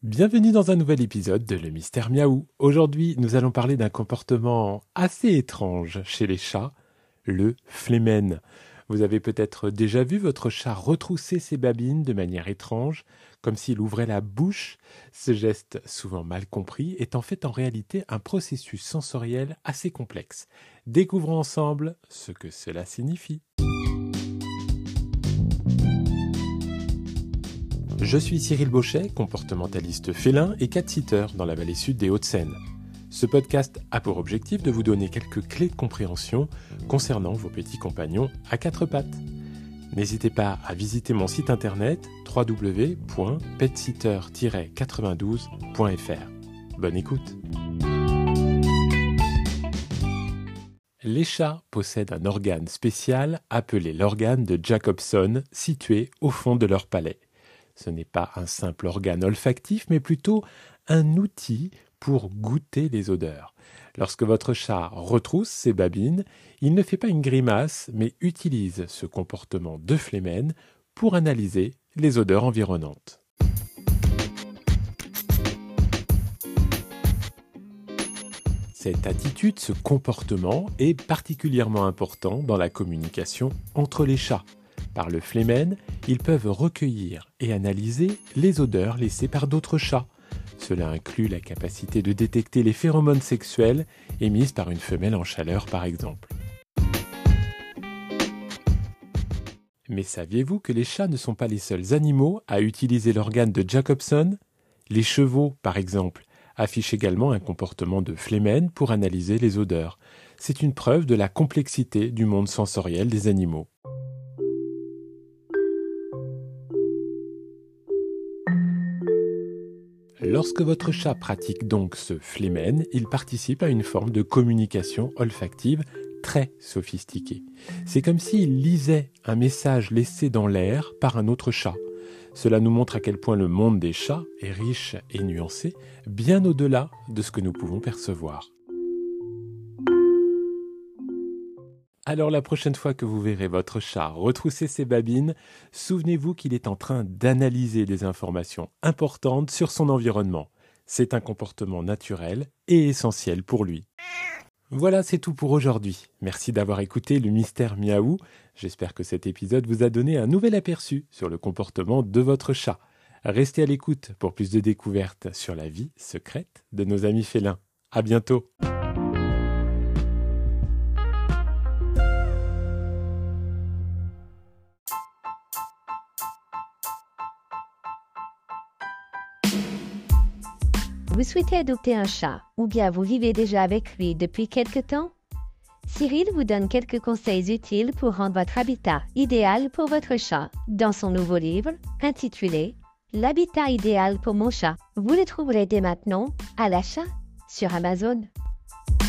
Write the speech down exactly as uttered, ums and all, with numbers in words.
Bienvenue dans un nouvel épisode de Le Mystère Miaou. Aujourd'hui, nous allons parler d'un comportement assez étrange chez les chats, le flémène. Vous avez peut-être déjà vu votre chat retrousser ses babines de manière étrange, comme s'il ouvrait la bouche. Ce geste, souvent mal compris, est en fait en réalité un processus sensoriel assez complexe. Découvrons ensemble ce que cela signifie. Je suis Cyril Bauchet, comportementaliste félin et cat-sitter dans la vallée sud des Hauts-de-Seine. Ce podcast a pour objectif de vous donner quelques clés de compréhension concernant vos petits compagnons à quatre pattes. N'hésitez pas à visiter mon site internet w w w point pet sitter tiret quatre-vingt-douze point f r. Bonne écoute. Les chats possèdent un organe spécial appelé l'organe de Jacobson, situé au fond de leur palais. Ce n'est pas un simple organe olfactif, mais plutôt un outil pour goûter les odeurs. Lorsque votre chat retrousse ses babines, il ne fait pas une grimace, mais utilise ce comportement de flémène pour analyser les odeurs environnantes. Cette attitude, ce comportement est particulièrement important dans la communication entre les chats. Par le flémène, ils peuvent recueillir et analyser les odeurs laissées par d'autres chats. Cela inclut la capacité de détecter les phéromones sexuels émises par une femelle en chaleur, par exemple. Mais saviez-vous que les chats ne sont pas les seuls animaux à utiliser l'organe de Jacobson ? Les chevaux, par exemple, affichent également un comportement de flémène pour analyser les odeurs. C'est une preuve de la complexité du monde sensoriel des animaux. Lorsque votre chat pratique donc ce flémène, il participe à une forme de communication olfactive très sophistiquée. C'est comme s'il lisait un message laissé dans l'air par un autre chat. Cela nous montre à quel point le monde des chats est riche et nuancé, bien au-delà de ce que nous pouvons percevoir. Alors la prochaine fois que vous verrez votre chat retrousser ses babines, souvenez-vous qu'il est en train d'analyser des informations importantes sur son environnement. C'est un comportement naturel et essentiel pour lui. Voilà, c'est tout pour aujourd'hui. Merci d'avoir écouté le Mystère Miaou. J'espère que cet épisode vous a donné un nouvel aperçu sur le comportement de votre chat. Restez à l'écoute pour plus de découvertes sur la vie secrète de nos amis félins. À bientôt. Vous souhaitez adopter un chat, ou bien vous vivez déjà avec lui depuis quelque temps? Cyril vous donne quelques conseils utiles pour rendre votre habitat idéal pour votre chat dans son nouveau livre, intitulé « L'habitat idéal pour mon chat ». Vous le trouverez dès maintenant à l'achat sur Amazon.